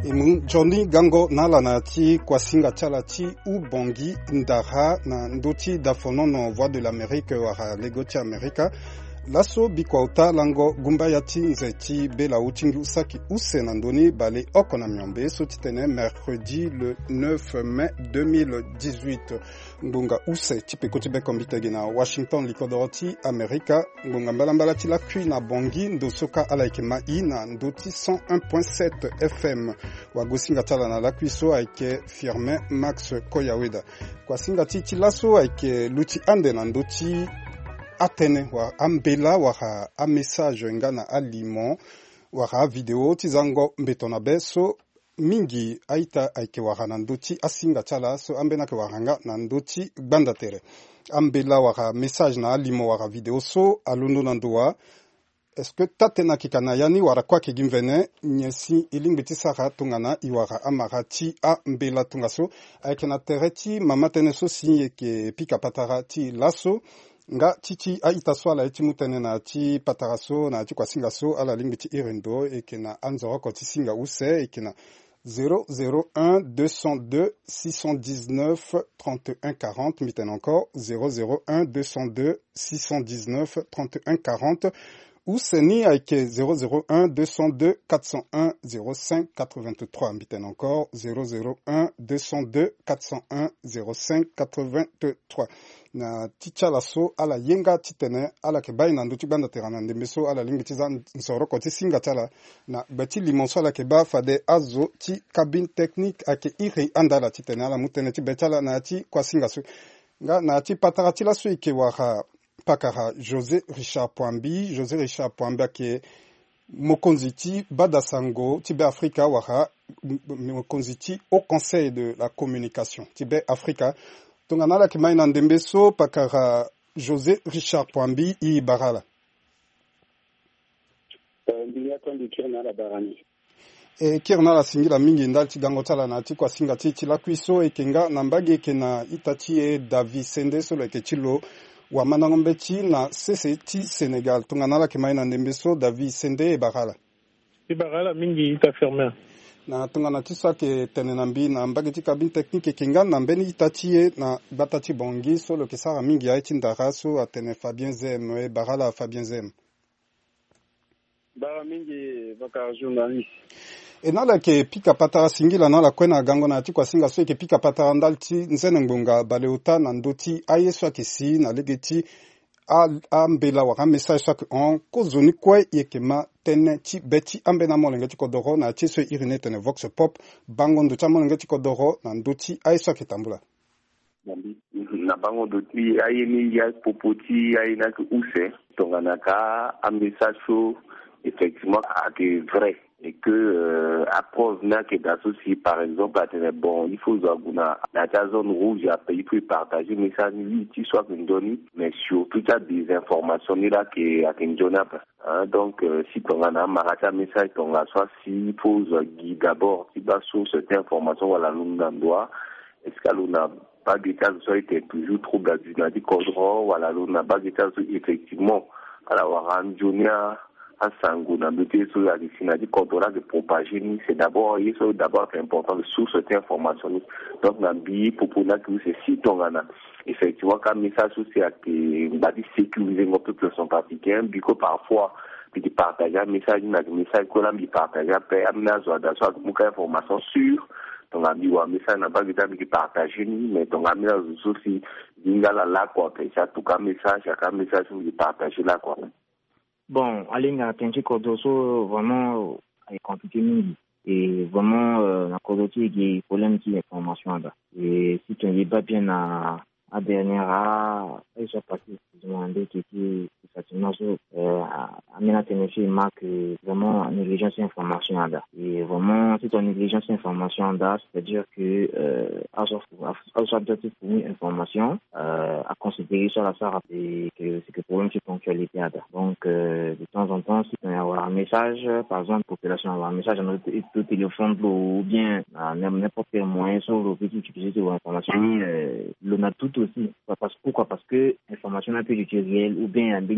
Imu Johnny Gango Nalanati Kwasinga Chalati ou Bongi Ndara na Ndoti Dafonono Voix de l'Amérique wara Legoti America. Lasso Bikwauta Lango Gumbayati Nzeti Bela Utingi Usaki Usenandoni Bale Okonamiombe Sotitene mercredi le 9 mai 2018. Ngunga Use Tipe Kotibe Kombitege na Washington Likodoroti America. Ngunga Mbalambalati la Kui na Bongi Ndosoka Alaikema I na Ndoti 101.7 FM. Wagosinga Tala na la Kuiso Aike Firmin Max Koyaweda. Kwasinga Titi Lasso Aike Luti Ande na Ndoti Atene wa ambela wa a message ngana aliment wa video tizango mbetona beso mingi aita aike wa nandoti asinga chala so ambena ke waranga nandoti bandatere ambela wa message na aliment wa video so alundo nandoa. Est-ce que tatena kikana yani wara kwa ke gimvene nyesi ilingbeti sara tungana iwara amarati a mbela tungaso aike na tereti mamatene so sinye ke pika patarati laso nga titi a itaswala eti mutene na ti pataraso na ti kwasingaso ala lingi ti irendo ekena anzoro koti singa use ekena 001 202 619 31 40 miten encore 001 202 619 31 40 ou seni aike 001 202 401 05 83 miten encore 001 202 401 05 83 na ticha laso ala yenga titene ala ke bay na nduti banda terana ndembeso ala lingi tizan nsoro koti singa tala na beti limonso ala ke ba fade azo ti cabine technique ake iri andala titene ala mutene ti betala na ti kwa singa so nga na ti patara ti laso ike wara pakara José Richard Poambi ake mokonzi ti badasango ti be Afrika wara mokonzi ti au conseil de la communication ti be Afrika. Tongana ki maina ndembeso pakara José Richard Poambi I Barala. Ndiya kondi kirna la barani. Kirna la singila mingi ndal ti gangotala na ti kwa singa ti la kuiso ekenga na mbage ekena itati David Sende solo ekechilo wa manangombe ti na CCT Sénégal. Tongana ki maina ndembeso David Sende Barala. Barala mingi ita fermer. Na tungana tisa ke tenenambi na mbageti cabine technique kinga na mbeni itatie na batati bongi solo ke sara mingi ya ndaraso atene Fabien Zem Barala Fabien Zem bara mingi baka journaliste enala ke pika patara singila na la kwena gango na ti kwa singa so ke pika patara ndalti nzene ngbonga baleuta na ndoti ayeso ke si na legeti a mbela wa message sak on kozoni kwe yekema tene ti beti ambena molenge ti kodoro na ti so irine tene vox pop bango ndo cha molenge ti kodoro na ndoti aiso ketambula na bango ndo ti ayeni ya popoti ayena ki use tongana ka a message so effectivement est vrai et que à preuve n'a que d'associer par exemple à tenir bon il faut zaguna la zone rouge à il faut partager mais ça lui tu sois une donnée mais surtout tu as des informations là qui à une donne donc si ton a marata message ton a soit si faut d'abord si bas sur cette information voilà nous doit est-ce qu'elle n'a pas de cas ça était toujours trop d'adjudicat contrôle voilà nous n'a pas de cas effectivement alors en journée à Sanguna, sur la destination contrôle de propager, c'est d'abord important de source cette information. Donc, dans le billet, pour que c'est si ton gana. Effectivement, quand message c'est à que, sécuriser un peu plus son particulier, puis que parfois, puis de partager un message qu'on a mis partager, après, amener à une information sûre. Donc, on a mis un message n'a pas de partager, mais on a mis aussi, d'ingala là, quoi, ça, tout un message de partager là, quoi. Bon, Alinga Kenji Kodoso, vraiment, est compliqué. Et vraiment, la Kodoso, il y a problème qui est formation là. Et si tu n'es pas bien à dernière, il s'est passé, je me demandais que effectivement, Amina Ténéfi marque vraiment négligence information là. Et vraiment, si tu as négligence information là, c'est-à-dire que, à pour une information, à considérer sur la SAR et que c'est que problème de ponctualité là. Donc, de temps en temps, si tu as un message, par exemple, population avoir un message à notre téléphone ou bien, n'importe quel moyen sur le petit utiliser de l'information, l'on a tout aussi. Pourquoi? Parce que l'information un peu du réel ou bien un bien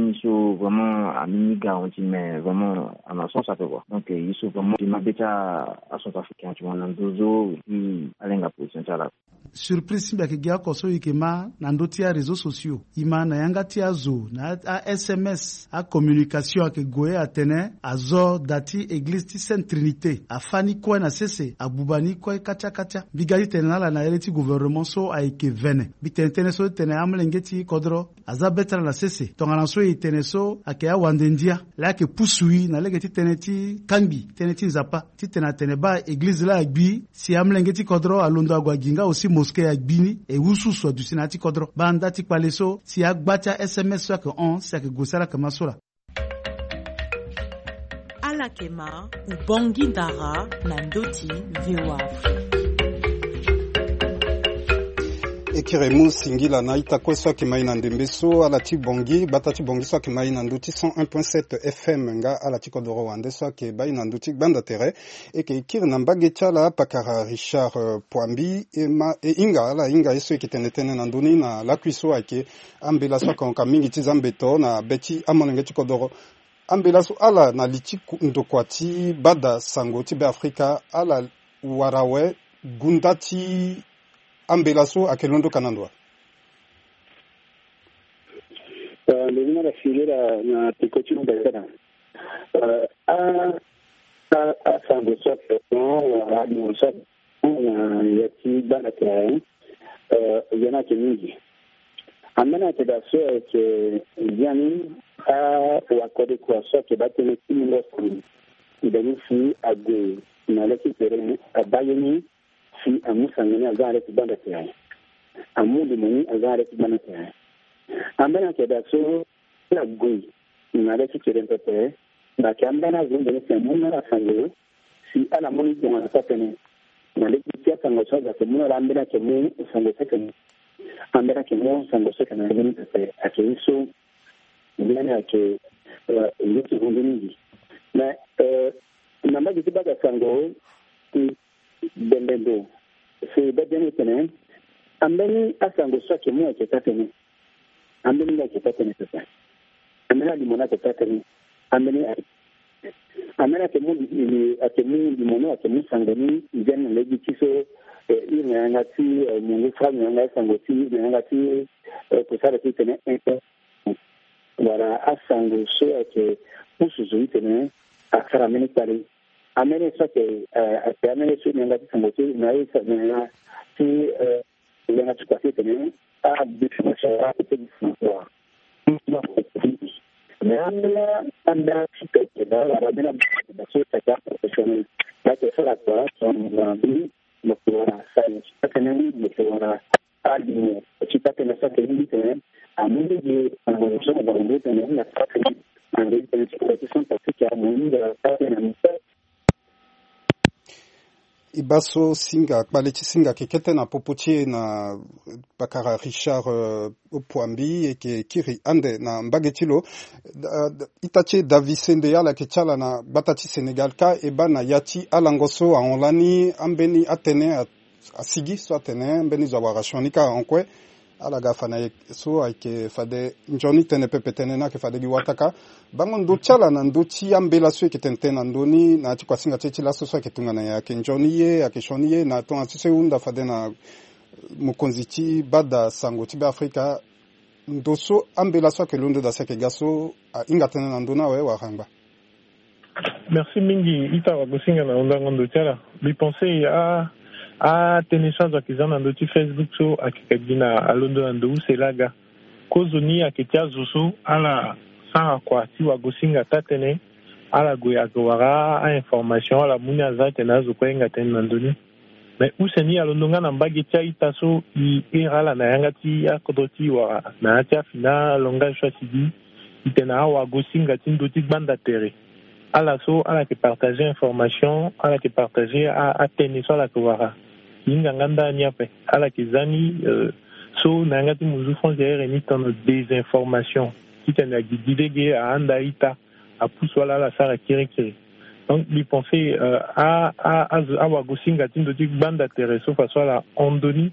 initiaux vraiment à mini garantie, mais vraiment à ma sens ça fait quoi. Donc ils sont vraiment des mabeta à son africain, tu vois, dans dozo et à l'enga position ça là. Surprise simba kigia koso ikema na ndotia réseaux sociaux ima na yanga tia zo na a SMS a communication ke goye atene azo dati église ti Sainte Trinité afani kwa na sese abubani kwa kacha bigali tenala na eleti gouvernement so aike vene bitentene so tene amlengeti kodro azabetra na sese tongana so itene so akea wandendia la ke pusui na legeti teneti kangi teneti zapa ti tena tene ba église la agbi si amlengeti kodro alondo agwaginga aussi mosquée agbini e wusu so du sinati kodro banda ti paleso si agbacha SMS so ke on si ke gosala kamasola ala kema ubongi ndara na ndoti VOA Ekiremu singila na itakwe so kimai na ndembeso ala ti bongi batati bongi so kimai na nduti 101.7 FM nga ala ti kodoro wande so ke bai na nduti banda tere eke ikir na mbage chala pakara Richard Poambi e inga eso ekitenetene na nduni na la kuiso ake ambela so ka mingi ti zambeto na beti amonenge ti kodoro ambela so ala na liti ndokwati bada sango ti be Afrika ala warawe gundati ambelaso akelondo kanandwa lina la figura na tikoti mbele a sango sote na radio sote na yati bana terrain yana kemingi amena te da so ke yani a wakode kwa so ke batene kimbo ndani fi agwe na leki terrain abayeni si amusangani azare kubanda tayari amundi muni azare kubanda tayari ambana keda so la gui ngale kicherenta te na kambana zunde ne semuna la sango si ala muni kwa satene na leki tia sango so za semuna la ambana kemu sango sekene ambana kemu sango sekene ngini te akiso ngene ake ngiti hundini na namba jibaga sango bendendo c'est bien tenen ambeni asango swake mo ke tatene ambeni ke tatene sasa amena limona ke tatene ambeni amena ke mo ni ake mo limono ake mo sangani ijana legi kiso ina ngati mungu fanya ngati sango ti ngati kusara kitene wala asango so ake usuzu itene akara meni pale amene sote amene so ni ngati sango ti na isa na ti ngati tukasi tene a bifu cha te bifu Nella anda che da la rabena da sotto da professionale da che sarà qua sono bambini ma ora sai che non mi ora agli città che ne sa che limite a mondo di sono da un bene nella parte anche per ci sono che a mondo da parte Ibaso singa kbaleti singa kekete na popotie na pakara Richard Poambi eke kiri ande na mbagetilo itache Davisende ala kechala na batati Senegal ka eba na yati alangoso aonlani ambeni atene asigi so atene ambeni zawarashonika onkwe ala gafana so ake fade njoni tene pepetene na ke fade giwataka bango ndo chala na ndo ti ambela so ke tentena ndoni na ti kwasinga tete la so so ke tungana ya ke njoni ye akeshoni ye na to atise unda fade na mukonzi ti bada sango ti be Afrika ndo so ambela so ke londo da seke gaso inga tene na ndona we wa hanga. Merci mingi ita wa kusinga na unda ndo chala bi penser a tenishaza kizana ndo ti Facebook so akikagina alondo ando uselaga kozoni aketia zusu ala sanga kwa ti wa gosinga tatene ala goya gowara a information ala munya zate na zo kwenga tena ndoni mais useni alondo ngana mbage tia itaso I erala na yanga ti akodoti wa na tia fina longa shwasidi itena wa gosinga ti ndo ti gbanda tere ala so ala ke partager information ala ke partager a teniso ala gowara inga nganda nyape ala kizani so nangati muzu frontière ni ton désinformation qui tena gididege a anda ita a puswala la sara kirikiri donc lui penser a wagosinga tindo tik banda tere so façon la ondoni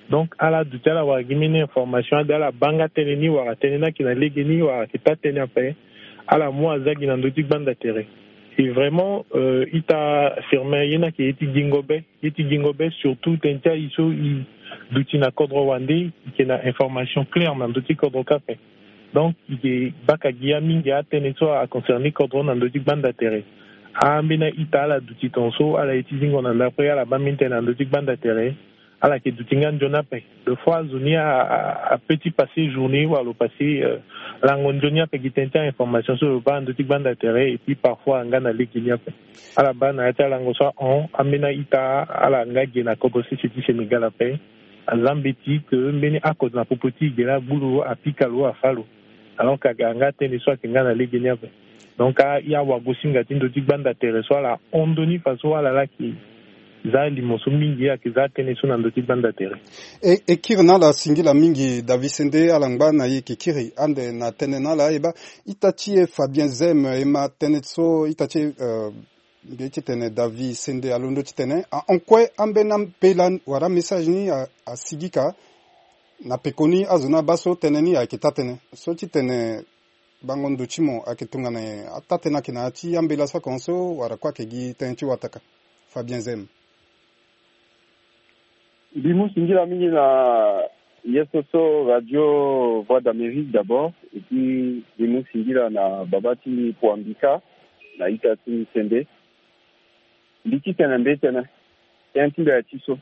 Donc ala dutala wa gimine information dala banga teneni wa tenena kina legeni wa kita tena pe ala moi zagi na ndoti banda tere. Et vraiment ita affirmé yena ki eti gingobe surtout tentia iso dutina kodro wande qui na information claire na ndoti kodro kape. Donc il baka gia mingi ateneso a concerné kodro na ndoti banda tere. Ambena ita ala duti tonso ala eti zingo na ndapre ala baminte na ndoti banda tere. Alors que Dutingan Jonape, deux fois Zunia a petit passé journée ou à le passé l'angonjonia pe gitenta information sur le ban de tigban d'intérêt et puis parfois en Ghana l'équinia à la ban a été l'angosa on amena ita à la ngagi na kobosi city Sénégal a pe à Zambéti que meni à cause de la popoti de la boulot à Picalo à Falo alors qu'à Ganga tene soit que Ghana l'équinia donc il y a wagosinga tindo tigban d'intérêt soit la ondoni façon à la qui zali moso mingi ya kizate ne suna ndoti banda tere e kirna la singila mingi Davisende alangba na yiki kiri ande na tenena la eba itachi Fabien Zem ema tenetso itachi beti tene Davisende alondo tene en quoi ambena pelan wara message ni a sigika na pekoni azuna baso teneni ya kitatene so tene bangondo chimo akitungane atatena kinati ambela sa konso wara kwa kegi tenchi wataka Fabien Zem Bimou Singila mingi na Yesoso Radio Voix d'Amérique d'abord et puis Bimou Singila na Babati Poambika na Itati Sende Liki Tenambe Tena Tentimbe ya Tiso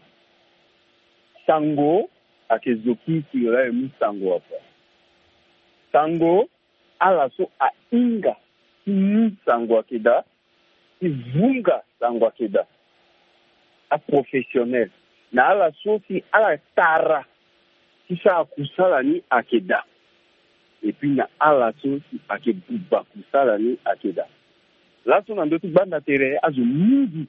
Sango akezoki kira emu Sango apa Sango alaso a inga Sango akeda Ivunga Sango akeda a professionnel na ala sofi ala tara kisa kusala ni akeda et puis na ala sofi akebuba kusala ni akeda la so na ndoti banda tere azu mingi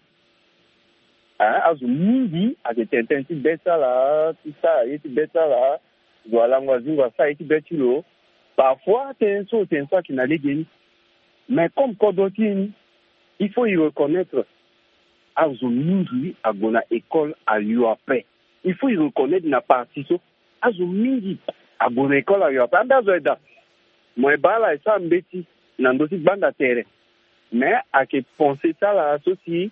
aketententi betala tisa yeti betala voilà ngwazingwa sa yeti betilo parfois tenso qui na legeni mais comme kodotini il faut y reconnaître Azumingi agona école à l'UAP. Il faut y reconnaître na partition. Azumingi agona école à l'UAP. Andazoeda. Moi bala esa mbeti na ndoti banda tere. Mais à que penser ça la associer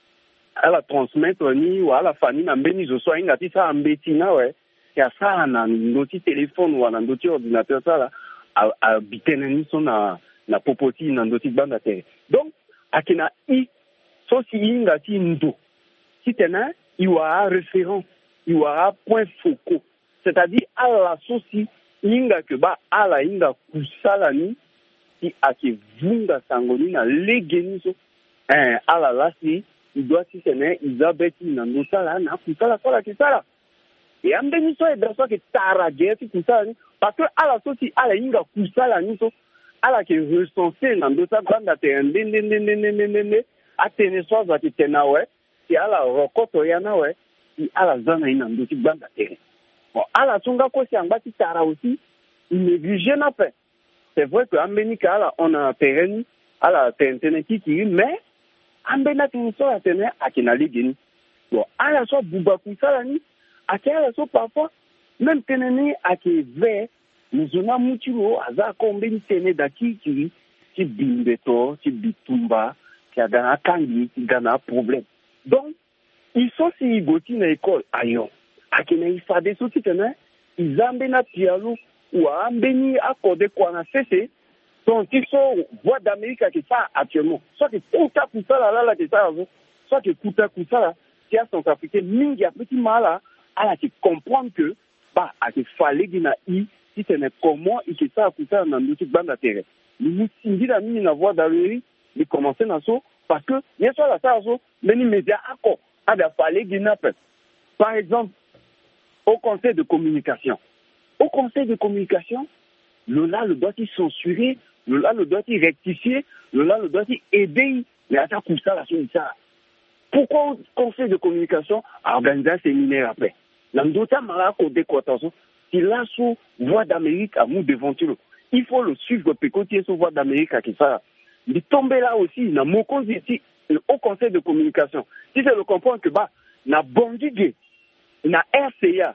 à la transmettre ni ou à la famille na mbeni zo so ingati sa mbeti na we. Ya sa na ndoti téléphone ou na ndoti ordinateur ça là a biteneni so na popoti na ndoti banda tere. Donc akina so si inga ti ndo si tena il y aura référent il y aura point focal c'est-à-dire à la soci inga que ba ala inga kusala ni si ake vunga sangoni na legeni so ala la si il doit si tena Isabeti na ndosala na kusala sola kisala et ambeni so e daso ke tarage ti kusala ni parce que ala soci ala inga kusala ni so ala ke recenser na ndosa banda te ndendendendendendende atene soza ki tenawe si ala rokoto yanawe si ala zana ina ndoti banda tere bon ala tunga ko si angba ti tara aussi il néglige na pe c'est vrai que ambenika ala on a terrain ala tentene kiki mais ambena ti so atene akina ligini bon ala so buba kusala ni akela so parfois même tenene ake ve muzuna mutiro aza kombe ni tene dakiki ti bimbeto ti bitumba qui a gagné kangi qui gagné problème donc ils sont si goti na école ayo akina ifade so tena izambe na pialo ou ambeni accordé quoi na cessé donc ils sont Voix d'Amérique qui ça actuellement soit que kuta kusala la que ça soit que kuta kusala qui a son africain mingi a petit mala ala qui comprendre que bah a que fallait gina i si tena comment il que ça kusala na ndoti banda terre nous singi la mini na Voix d'Amérique de commencer dans ça parce que bien sûr la ça many médias accord a da fallait gina par exemple au conseil de communication Lola le doit y censurer Lola le doit y rectifier Lola le doit y aider mais à ça comme ça la chose ça pourquoi au conseil de communication a organisé un séminaire après l'andota mara ko décotation si là sous Voix d'Amérique à nous devant il faut le suivre pécotier sur Voix d'Amérique à qui ça il tomber là aussi na moko ici au conseil de communication si je le comprends que bah na Bondigé na RCA